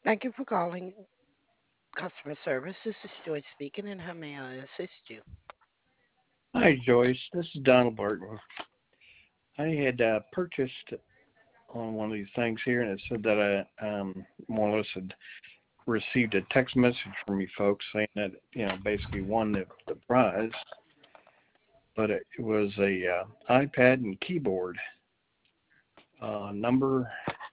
Thank you for calling customer service. This is Joyce speaking, and how may I assist you? Hi, Joyce. This is Donald Barton. I had purchased on one of these things here, and it said that I more or less had received a text message from you folks saying that basically won the prize, but it was a iPad and keyboard, number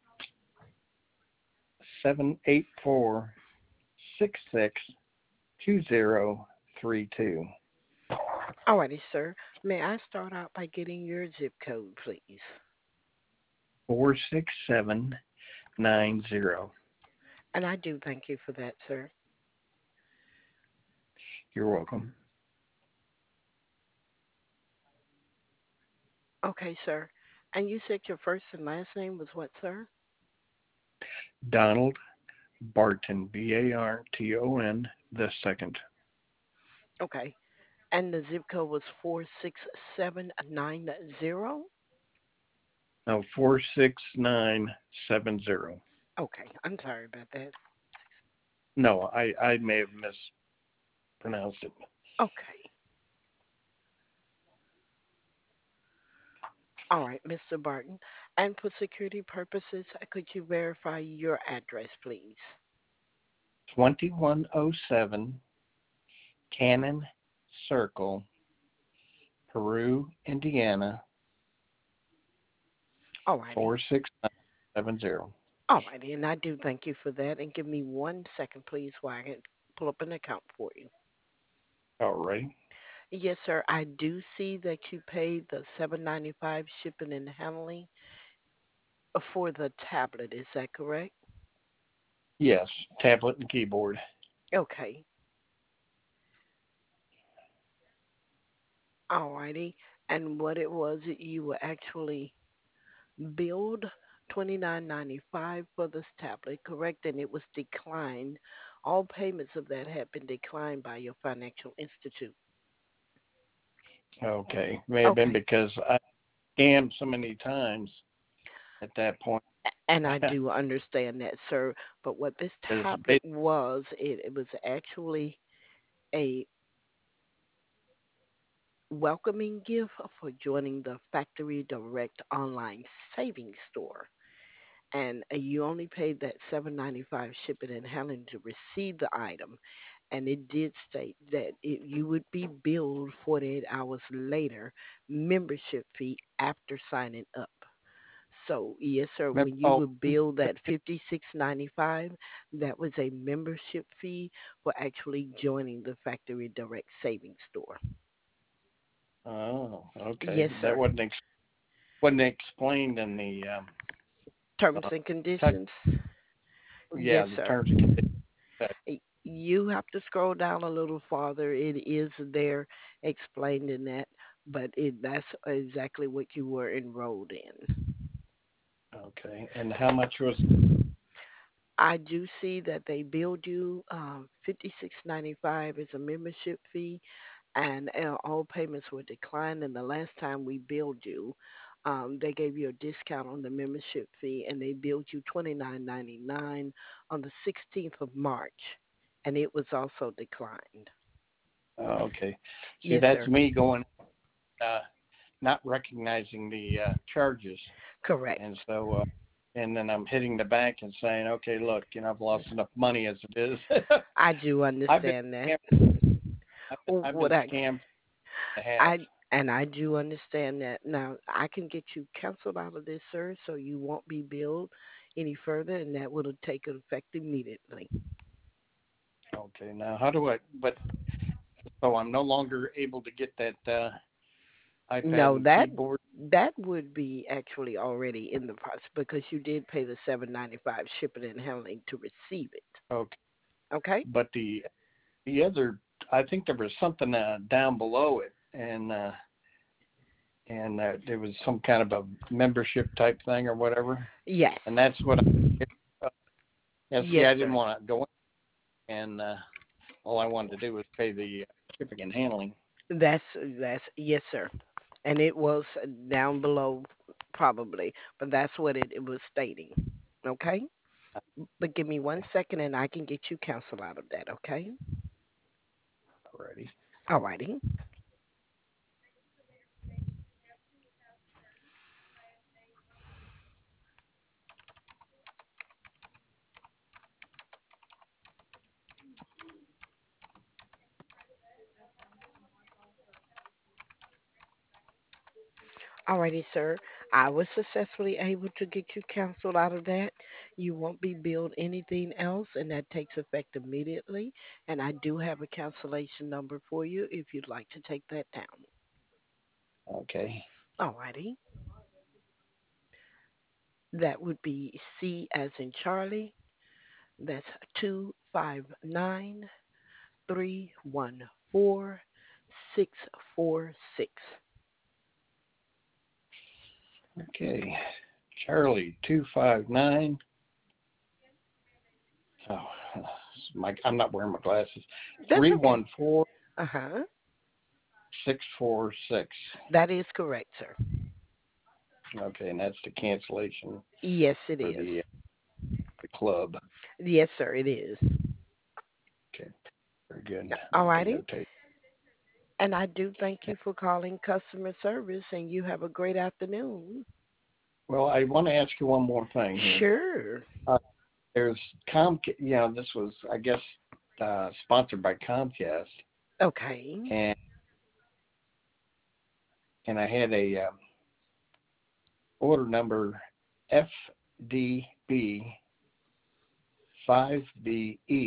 784662032. Alrighty, sir. May I start out by getting your zip code, please? 46790. And I do thank you for that, sir. You're welcome. Okay, sir. And you said your first and last name was what, sir? Donald Barton, Barton, the second. Okay. And the zip code was 46790? No, 46970. Okay. I'm sorry about that. No, I may have mispronounced it. Okay. All right, Mr. Barton. And for security purposes, could you verify your address, please? 2107 Cannon Circle, Peru, Indiana, Alrighty. 46970. All righty, and I do thank you for that. And give me 1 second, please, while I can pull up an account for you. All right. Yes, sir. I do see that you paid the 795 shipping and handling for the tablet. Is that correct? Yes, tablet and keyboard. Okay. All righty. And what it was, you were actually billed 29.95 for this tablet, correct? And it was declined. All payments of that had been declined by your financial institute. Okay. May have been Okay. because I scammed so many times at that point. And I do understand that, sir. But what this Because tablet was, it was actually a welcoming gift for joining the Factory Direct online savings store. And you only paid that 795 shipping and handling to receive the item. And it did state that you would be billed 48 hours later membership fee after signing up. So yes, sir. When you oh, would bill that 56.95, that was a membership fee for actually joining the Factory Direct Savings Store. oh, okay. Yes, That sir. wasn't explained in the Terms uh, and touch. conditions. Yeah, Yes, the sir. terms and conditions. You have to scroll down a little farther. It is there explained in that, but that's exactly what you were enrolled in. Okay. And how much was? I do see that they billed you 56.95 as a membership fee, and all payments were declined. And the last time we billed you, they gave you a discount on the membership fee, and they billed you 29.99 on the 16th of March, and it was also declined. Okay. See, Yes, that's sir. me going, uh, not recognizing the charges, Correct. and so, and then I'm hitting the bank and saying, okay, look, I've lost enough money as it is. I do I've been understand that. scammed. I've What been scammed and a half. I and I do understand that. Now I can get you canceled out of this, sir, so you won't be billed any further, and that will take effect immediately. Okay. Now, how do I? But so I'm no longer able to get that iPad No, and that keyboard. that would be actually already in the process because you did pay the 795 shipping and handling to receive it. Okay. Okay? But the other, I think there was something down below it, and there was some kind of a membership type thing or whatever, Yes. and that's what. Uh, yeah, see, Yes, I didn't sir. want to go in, and all I wanted to do was pay the shipping and handling. That's yes, sir. And it was down below probably, but that's what it was stating. Okay? But give me 1 second and I can get you counsel out of that, okay? Alrighty. Alrighty. Alrighty, sir. I was successfully able to get you counseled out of that. You won't be billed anything else, and that takes effect immediately. And I do have a cancellation number for you if you'd like to take that down. Okay. Alrighty. That would be C as in Charlie. That's 259-314-646. Okay. Charlie 259. Oh, I'm not wearing my glasses. That's Three okay. one four Uh huh. 646. That is correct, sir. Okay, and that's the cancellation Yes, it for is. the club. Yes, sir, it is. Okay, very good. I can Alrighty. notate. And I do thank you for calling customer service, and you have a great afternoon. Well, I want to ask you one more thing here. Sure. Uh, there's Comcast. This was, I guess, sponsored by Comcast, Okay. and I had a order number FDB 5BE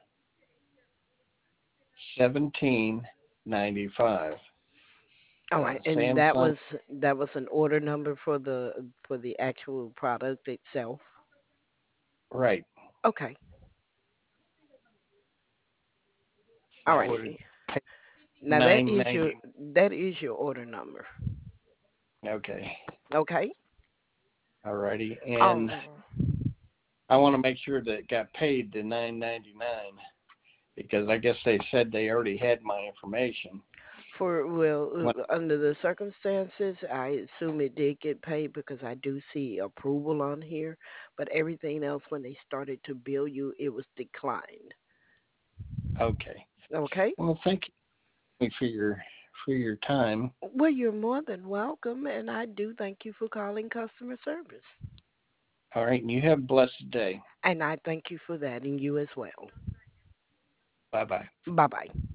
1795. All right. And Samsung. that was an order number for the actual product itself. Right. Okay. All That would righty. pay Now 990. that is your order number. Okay. Okay. Alrighty. And Oh, I want to make sure that it got paid the 999 because I guess they said they already had my information. for well, When, under the circumstances, I assume it did get paid because I do see approval on here. But everything else, when they started to bill you, it was declined. okay. Okay. Well, thank you for your time. Well, you're more than welcome, and I do thank you for calling customer service. All right, and you have a blessed day. And I thank you for that, and you as well. Bye bye. Bye bye.